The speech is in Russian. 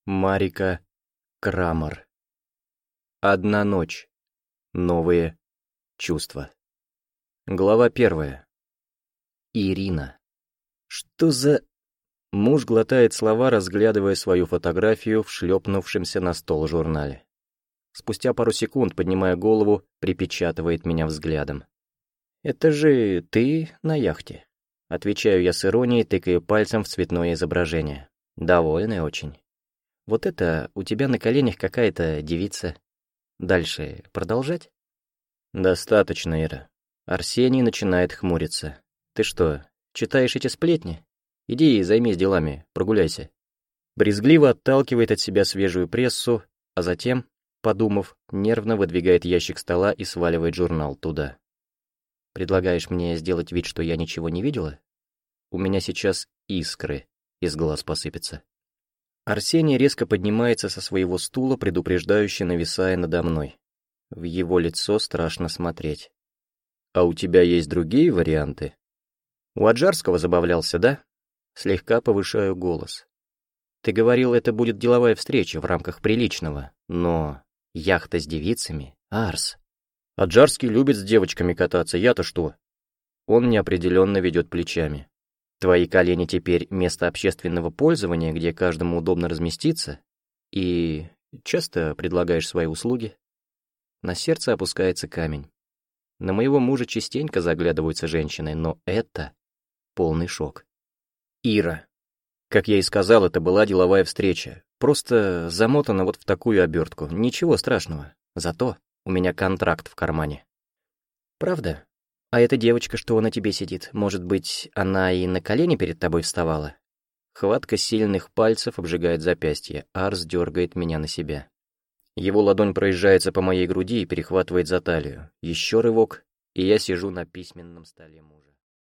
Марика Крамер. Одна ночь. Новые чувства. Глава 1. Ирина. Что за... Муж глотает слова, разглядывая свою фотографию в шлепнувшемся на стол журнале. Спустя пару секунд, поднимая голову, припечатывает меня взглядом. «Это же ты на яхте?» Отвечаю я с иронией, тыкая пальцем в цветное изображение. Довольная очень. Вот это у тебя на коленях какая-то девица. Дальше продолжать? Достаточно, Ира. Арсений начинает хмуриться. Ты что, читаешь эти сплетни? Иди займись делами, прогуляйся. Брезгливо отталкивает от себя свежую прессу, а затем, подумав, нервно выдвигает ящик стола и сваливает журнал туда. Предлагаешь мне сделать вид, что я ничего не видела? У меня сейчас искры из глаз посыпятся. Арсений резко поднимается со своего стула, предупреждающе нависая надо мной. В его лицо страшно смотреть. «А у тебя есть другие варианты?» «У Аджарского забавлялся, да?» Слегка повышаю голос. «Ты говорил, это будет деловая встреча в рамках приличного, но яхта с девицами? Арс!» «Аджарский любит с девочками кататься, я-то что?» Он неопределенно ведет плечами. «Твои колени теперь место общественного пользования, где каждому удобно разместиться? И часто предлагаешь свои услуги?» На сердце опускается камень. На моего мужа частенько заглядываются женщины, но это полный шок. «Ира, как я и сказал, это была деловая встреча. Просто замотана вот в такую обертку. Ничего страшного. Зато у меня контракт в кармане». «Правда? А эта девочка, что на тебе сидит, может быть, она и на колени перед тобой вставала?» Хватка сильных пальцев обжигает запястье, Арс дергает меня на себя. Его ладонь проезжается по моей груди и перехватывает за талию. Еще рывок, и я сижу на письменном столе мужа.